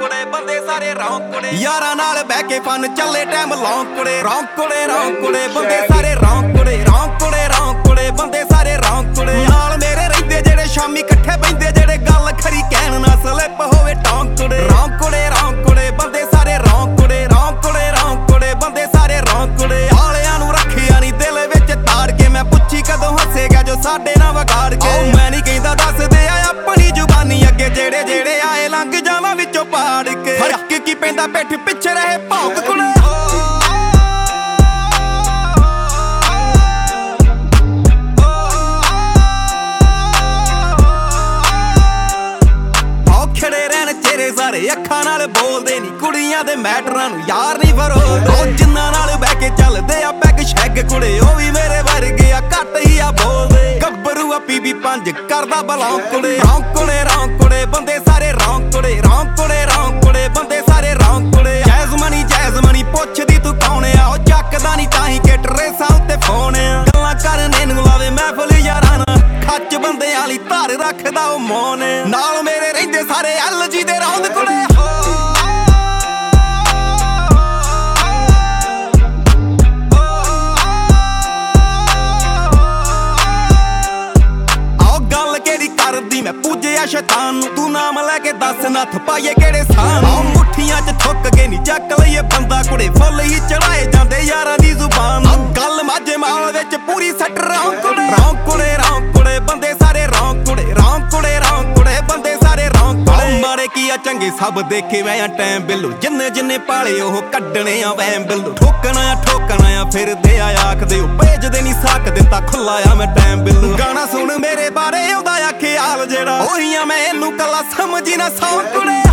ਕੁੜੇ ਬੰਦੇ ਸਾਰੇ ਰੌਂਕੜੇ ਯਾਰਾਂ ਨਾਲ ਬਹਿ ਕੇ ਫਨ ਚੱਲੇ ਟਾਈਮ ਲੌਂਕੜੇ ਰੌਂਕੜੇ ਰੌਂਕੜੇ ਬੰਦੇ ਸਾਰੇ ਰੌਂਕੜੇ ਰੌਂਕੜੇ ਰੌਂਕੜੇ ਬੰਦੇ ਸਾਰੇ ਰੌਂਕੜੇ ਨਾਲ ਮੇਰੇ ਰਹਿੰਦੇ ਜਿਹੜੇ ਸ਼ਾਮੀ ਇਕੱਠੇ ਬੈਂਦੇ ਜਿਹੜੇ ਗੱਲ ਖਰੀ ਕਹਿਣ ਨਾ ਸਲਿੱਪ ਹੋਵੇ ਟੌਂਕੜੇ ਰੌਂਕੜੇ ਰੌਂਕੜੇ ਬੰਦੇ ਸਾਰੇ ਰੌਂਕੜੇ ਰੌਂਕੜੇ ਰੌਂਕੜੇ ਬੰਦੇ ਸਾਰੇ ਰੌਂਕੜੇ ਆਲਿਆਂ ਨੂੰ ਰੱਖਿਆ ਨਹੀਂ ਦਿਲ ਵਿੱਚ ਤਾੜ ਕੇ ਮੈਂ ਪੁੱਛੀ ਕਦੋਂ ਹੱਸੇਗਾ ਜੋ ਸਾਡੇ ਨਾਲ ਵਿਗਾੜ ਕੇ ਮੈਂ ਨਹੀਂ ਕਹਿੰਦਾ ਦੱਸਦੇ ਆ ਆਪਣੀ ਜ਼ੁਬਾਨੀ ਅੱਗੇ ਜਿਹੜੇ ਜਿਹੜੇ ਆਏ ਲੰਘ ਜਾਵਾਂ ਵਿੱਚੋਂ ਪਾੜ ਕੇ ਫਰਕ ਕੀ ਪੈਂਦਾ ਪਿੱਠ ਪਿੱਛੇ ਰਹੇ ਭੌਂਕ ਕੁੜੇ ਸਾਰੇ ਅੱਖਾਂ ਨਾਲ ਬੋਲਦੇ ਨੀ ਕੁੜੀਆਂ ਦੇ ਮੈਟਰਾਂ ਨੂੰ ਯਾਰ ਨਹੀਂ ਫਰੋਲਦੇ ਉਹ ਜਿੰਨਾਂ ਨਾਲ ਬਹਿ ਕੇ ਚੱਲਦੇ ਆ ਪੈਗ ਸ਼ੈਗ ਕੁੜੇ ਉਹ ਵੀ ਮੇਰੇ ਵਰਗੇ ਆ ਘੱਟ ਹੀ ਆ ਬੋਲਦੇ ਗੱਭਰੂ ਆ ਪੀਵੀ 5 ਕਰਦਾ ਬਲੌਂ ਕੁੜੇ ਰੌਂਕੜੇ ਰੌਂਕੜੇ ਬੰਦੇ ਸਾਰੇ ਰੌਂਕੜੇ ਰੌਂਕੜੇ ਰੌਂਕੜੇ ਬੰਦੇ ਸਾਰੇ ਰੌਂਕੜੇ ਜੈਜ਼ਮਨੀ ਪੁੱਛਦੀ ਤੂੰ ਕੌਣ ਆ ਉਹ ਚੱਕਦਾ ਨਹੀਂ ਤਾਂ ਹੀ ਕਿ ਟਰੇਸਾਂ ਉੱਤੇ ਫੋਨ ਆ ਗੱਲਾਂ ਕਰਨੇ ਨੂੰ ਲਾਵੇ ਮਹਿਫਲ ਯਾਰਾਂ ਨਾਲ ਖੱਚ ਬੰਦੇ ਵਾਲੀ ਧਾਰ ਰੱਖਦਾ ਉਹ ਮੌਨ ਨਾਲ ਮੇਰੇ ਰਹਿੰਦੇ ਸਾਰੇ ਐਲਜੀ ਦੇ ਰੌਂਦ ਕੁੜੇ ਆਓ ਗੱਲ ਕਿਹੜੀ ਕਰਦੀ ਮੈਂ ਪੂਜਿਆ ਸ਼ੈਤਾਨ ਨੂੰ ਤੂੰ ਨਾਮ ਲੈ ਕੇ ਦੱਸ ਨੱਥ ਪਾਈਏ ਕਿਹੜੇ ਸਾਨ ਆਓ ਮੁੱਠੀਆਂ 'ਚ ਥੁੱਕ ਕੇ ਨਹੀਂ ਚੱਕ ਲਈਏ ਬੰਦਾ ਕੁੜੇ ਫੁੱਲ ਹੀ ਚੜਾਏ ਜਾਂਦੇ ਯਾਰਾਂ ਦੀ ਜ਼ੁਬਾਨ ਗੱਲ ਮਾਝੇ ਮਾਲ ਵਿੱਚ ਪੂਰੀ ਸੱਟ ਰੌਂਕੜੇ ਰੌਂਕੜੇ ਰੌਂਕੜੇ ਬੰਦੇ ਸਾਰੇ ਰੌਂਕੜੇ ਰੌਂਕੜੇ ਰੌਂਕੜੇ ਬੰਦੇ ਸਾਰੇ ਰੌਂਕੜੇ ਮਾਰੇ ਕੀ ਆ ਚੰਗੇ ਸਭ ਦੇਖੇ ਮੈਂ ਆ ਟਾਈਮ ਬਿੱਲੂ ਜਿੰਨੇ ਪਾਲੇ ਉਹ ਕੱਢਣੇ ਆ ਵੈਮ ਬਿੱਲੂ ਠੋਕਣਾ ਆ ਫਿਰਦੇ ਆ ਆਖਦੇ ਉਹ ਭੇਜਦੇ ਨਹੀਂ ਸਕਦੇ ਤਾਂ ਖੁੱਲਾ ਆ ਮੈਂ ਟਾਈਮ ਬਿੱਲੂ ਗਾਣਾ ਸੁਣ ਮੇਰੇ ਬਾਰੇ ਉਹਦਾ ਆ ਖਿਆਲ ਜਿਹੜਾ ਉਹੀ ਆ ਮੈਂ ਇਹਨੂੰ ਕੱਲਾ ਸਮਝੀ ਨਾ ਸੌਂ ਕੁੜੇ